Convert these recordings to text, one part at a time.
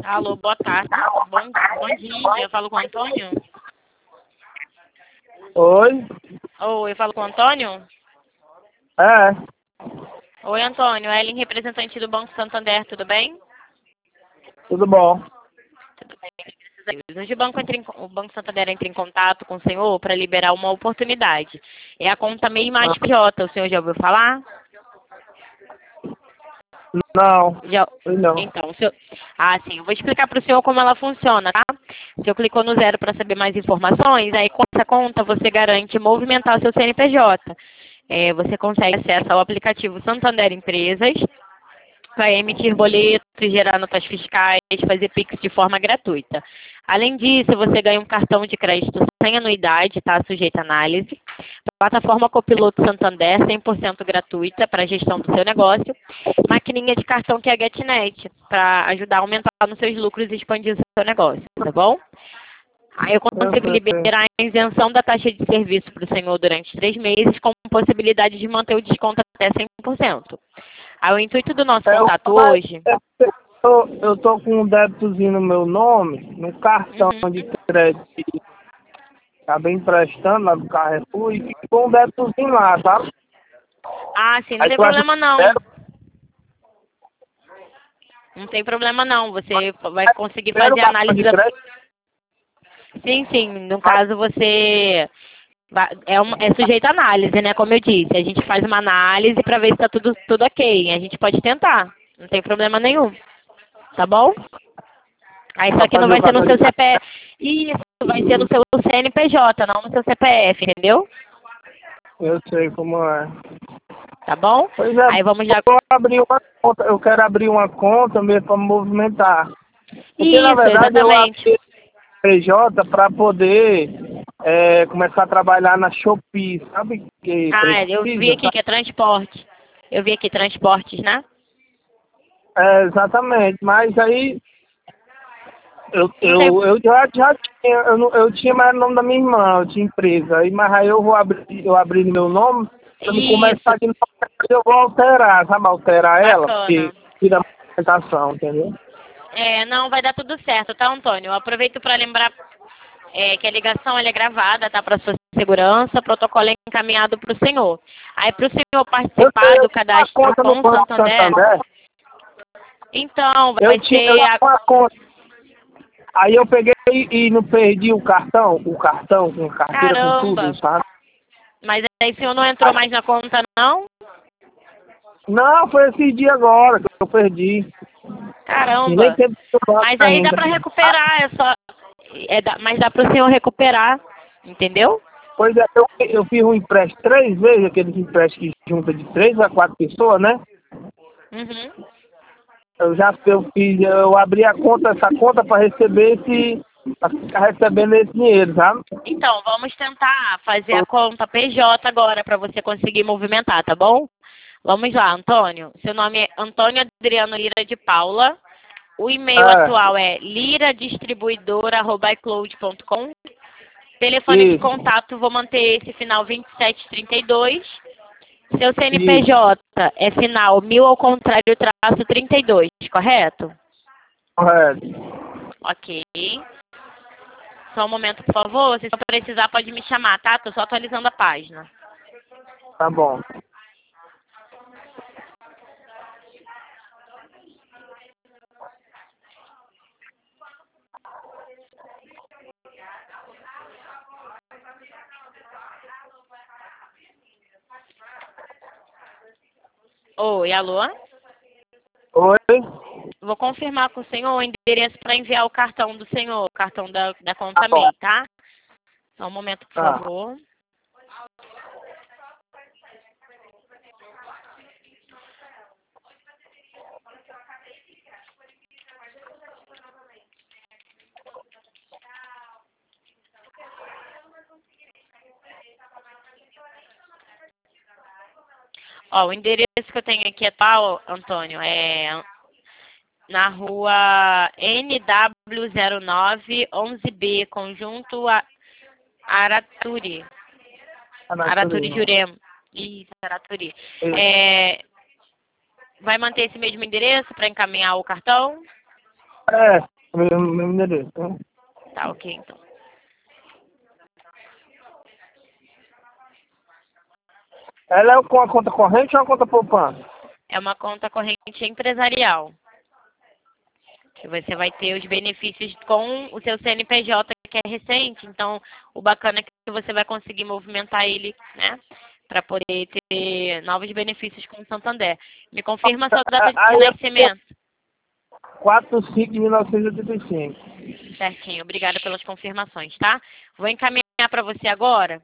Alô, boa tarde. Bom dia. Eu falo com o Antônio? Oi? Oi, eu falo com o Antônio? É, Oi, Antônio. Ellen, representante do Banco Santander, tudo bem? tudo bom. Tudo bem, graças a Deus. Hoje o Banco Santander entra em contato com o senhor para liberar uma oportunidade. É a conta MEI mais Jota, o senhor já ouviu falar? Não, Já... não. Então, sim, eu vou explicar para o senhor como ela funciona, tá? O senhor clicou no zero para saber mais informações, aí com essa conta você garante movimentar seu CNPJ. Você consegue acesso ao aplicativo Santander Empresas, vai emitir boletos, gerar notas fiscais, fazer Pix de forma gratuita. Além disso, você ganha um cartão de crédito sem anuidade, está sujeito à análise. Plataforma Copiloto Santander, 100% gratuita para a gestão do seu negócio. Maquininha de cartão que é a GetNet, para ajudar a aumentar nos seus lucros e expandir o seu negócio, tá bom? Aí eu Eu consigo sei. liberar a isenção da taxa de serviço para o senhor durante 3 meses, com possibilidade de manter o desconto até 100%. Aí o intuito do nosso contato hoje... Eu tô com um débitozinho no meu nome, no cartão de Uhum. crédito que acabei emprestando lá do Carrefour e ficou um débitozinho lá, tá? Ah, sim, não Aí tem tu acha problema não. que Não tem problema não. Você vai conseguir quero o fazer a cartão análise de da... crédito? Sim, sim. No caso, você... É sujeito à análise, né? Como eu disse. A gente faz uma análise para ver se está tudo ok. A gente pode tentar. Não tem problema nenhum. Tá bom? Aí só Pra que não fazer o vai ser no cartão de seu crédito. CPF. Isso, vai ser no seu CNPJ, não no seu CPF, entendeu? Eu sei como é. Tá bom? Pois é, Aí vamos já... vou abrir uma conta, eu quero abrir uma conta mesmo para movimentar. Porque na Isso, verdade eu exatamente. abri PJ para poder começar a trabalhar na Shopee, sabe? Que Ah, eu vi precisa, aqui sabe? que é transporte. Eu vi aqui transportes, né? É, exatamente, mas aí Não tem... eu já tinha, eu tinha mais o nome da minha irmã, eu tinha empresa, aí, mas aí eu abri no meu nome, quando Isso, começar de novo, eu vou alterar, sabe? Alterar ela, bacana. porque tira a movimentação, entendeu? Não, vai dar tudo certo, tá, Antônio? Eu aproveito para lembrar que a ligação ela é gravada, tá? Para sua segurança, o protocolo é encaminhado para o senhor. Aí, para o senhor participar Eu do tinha uma cadastro conta no com o Banco Santander, Santander, então, eu vai tinha ser uma conta. Aí eu peguei e não perdi o cartão com carteira, com tudo, Caramba! sabe? Mas aí o senhor não entrou Aí- mais na conta, não? não, foi esse dia agora que eu perdi. E nem Caramba! tempo que eu faço Mas aí dá ainda. para recuperar, mas dá para o senhor recuperar, entendeu? Pois é, eu fiz um empréstimo 3 vezes, aqueles empréstimos que junta de 3 a 4 pessoas, né? Uhum. Eu abri essa conta para receber para ficar recebendo esse dinheiro, sabe? Então, vamos tentar fazer a conta PJ agora para você conseguir movimentar, tá bom? Vamos lá, Antônio. Seu nome é Antônio Adriano Lira de Paula. O e-mail É, atual é liradistribuidora@icloud.com. Telefone de isso, contato, vou manter esse final 2732. Seu isso, CNPJ é final 1000 ao contrário traço 32, correto? correto. Ok. Só um momento, por favor. Se for precisar, pode me chamar, tá? Tô só atualizando a página. Tá bom. Oi, alô? Oi? Vou confirmar com o senhor o endereço para enviar o cartão do senhor, o cartão da Tá conta bom. MEI, tá? Só um momento, por Tá. favor. Ó, o endereço que eu tenho aqui atual, Antônio, é na rua NW09 11B, Conjunto Araturi. Tá na Araturi natureza. Jurema. Isso, Araturi. Vai manter esse mesmo endereço para encaminhar o cartão? É, Mesmo endereço, né? Tá, ok, então. Ela é com uma conta corrente ou uma conta poupança? É uma conta corrente empresarial. Que você vai ter os benefícios com o seu CNPJ, que é recente. Então, o bacana é que você vai conseguir movimentar ele, né? Para poder ter novos benefícios com o Santander. Me confirma a sua data de Aí é nascimento. 4/5/1985. Certinho, obrigada pelas confirmações, tá? Vou encaminhar para você agora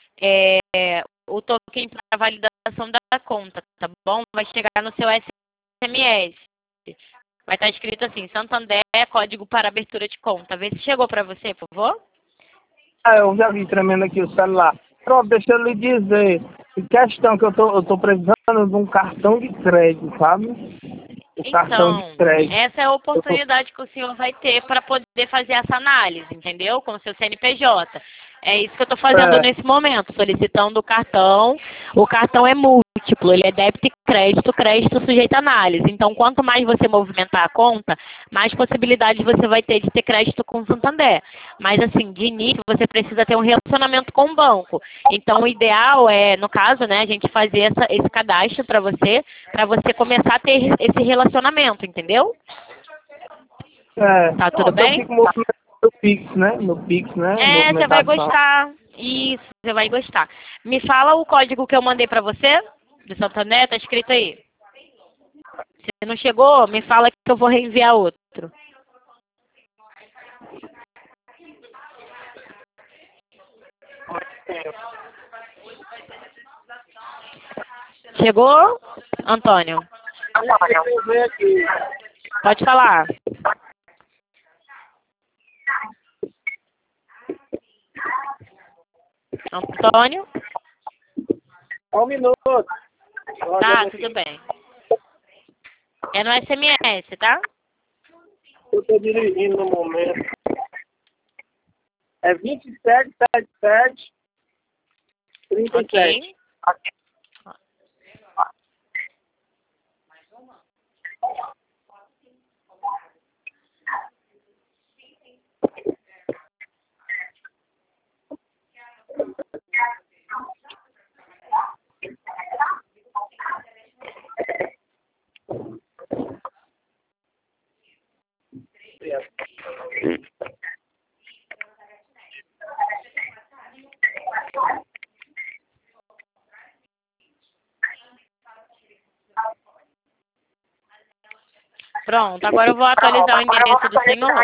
o token para validação da conta, tá bom? Vai chegar no seu SMS. Vai estar escrito assim, Santander, código para abertura de conta. Vê se chegou para você, por favor. Eu já vi tremendo aqui o celular. Pronto, deixa eu lhe dizer. Em questão que eu tô precisando de um cartão de crédito, sabe? O cartão de Então, crédito. essa é a oportunidade que o senhor vai ter para poder fazer essa análise, entendeu? Com o seu CNPJ. É isso que eu estou fazendo É, nesse momento, solicitando o cartão. O cartão é múltiplo, ele é débito e crédito, crédito sujeito a análise. Então, quanto mais você movimentar a conta, mais possibilidades você vai ter de ter crédito com o Santander. Mas, assim, de início, você precisa ter um relacionamento com o banco. Então, o ideal é, no caso, né, a gente fazer esse cadastro para você começar a ter esse relacionamento, entendeu? Tá tudo Pronto, eu bem? fico movimentando no Pix, né? No Pix, né? É, você vai Movimentação. gostar. Isso, você vai gostar. Me fala o código que eu mandei pra você, do Santander, tá escrito aí. Se não chegou, me fala que eu vou reenviar outro. Chegou, Antônio? Deixa eu ver aqui. Pode falar. Antônio? Um minuto. Tá, tudo bem. É no SMS, tá? Eu tô dirigindo no momento. É 2777 37. Ok. Pronto, agora eu vou atualizar o endereço do senhor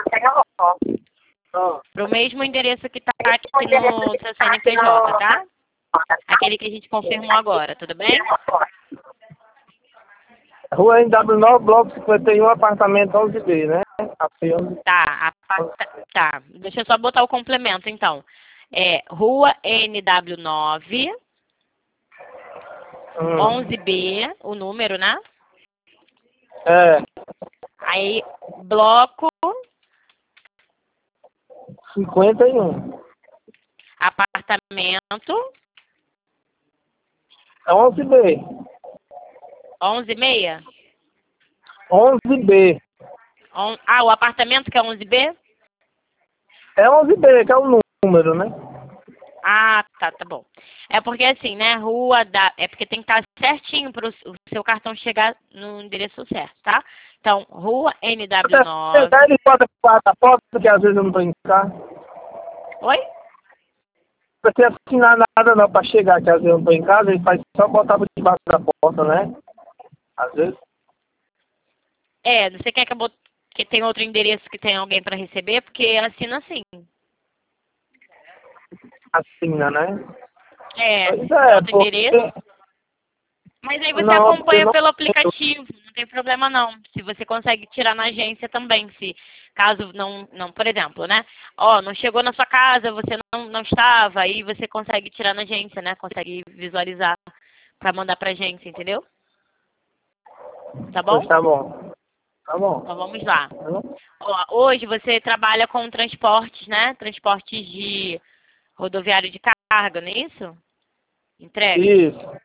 para o mesmo endereço que está aqui no seu CNPJ, tá? Aquele que a gente confirmou agora, tudo bem? Rua NW9, bloco 51, apartamento 11B, né? Tá. Deixa eu só botar o complemento, então. É Rua NW9, 11B, o número, né? É, Aí, bloco, 51. apartamento, É 11B. 11,6? 11B. O apartamento que é 11B? É 11B, que é o número, né? Ah, tá bom. É porque assim, né, é porque tem que estar certinho para o seu cartão chegar no endereço certo, tá? Então, Rua NW9. Ele bota a porta, porque às vezes eu não tô em casa. Oi? Não precisa assinar nada não pra chegar, que às vezes eu não tô em casa, ele faz só botar por debaixo da porta, né? Às vezes. Você quer que tem outro endereço que tem alguém para receber? Porque assina assim. Assina, né? Pois Outro endereço. Mas aí você Não, acompanha não... pelo aplicativo, não tem problema não. Se você consegue tirar na agência também, se caso não, por exemplo, né? Não chegou na sua casa, você não estava, aí você consegue tirar na agência, né? Consegue visualizar para mandar pra agência, entendeu? Tá bom? Pois tá bom. Tá bom. Então vamos lá. Tá bom? Hoje você trabalha com transportes, né? Transportes de rodoviário de carga, não é isso? Entrega. Isso.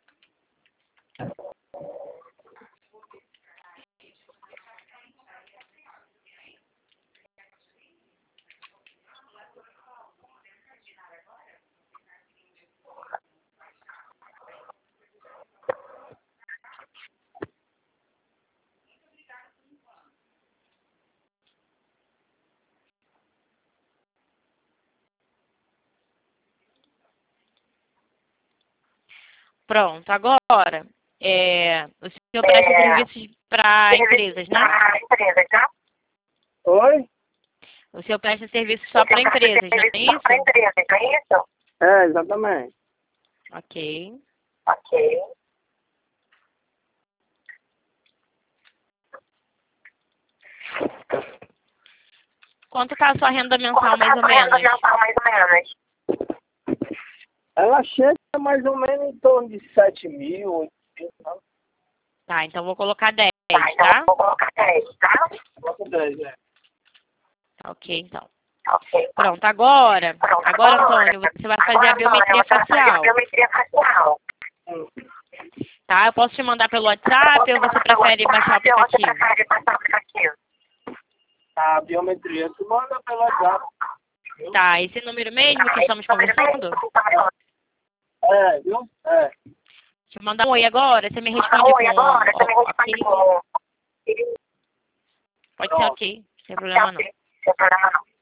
Pronto, agora, o senhor presta serviços para empresas, né? Oi? O senhor presta serviços só para empresas, não é isso? É, exatamente. Ok. Quanto está a sua renda mensal, mais ou menos? Ela chega mais ou menos em torno de 7 mil, 8 mil, tá? Tá, então vou colocar 10, tá? Coloca 10, é. Tá, ok, então. Pronto, agora, Antônio, você vai fazer a biometria facial. Hum. Tá? Eu posso te mandar pelo WhatsApp ou você prefere baixar o aplicativo? A biometria tu manda pelo WhatsApp. Tá, esse número mesmo que estamos conversando? É, viu? É. Deixa eu mandar um oi agora, você me responde com ok? Pode ser ok, sem problema não.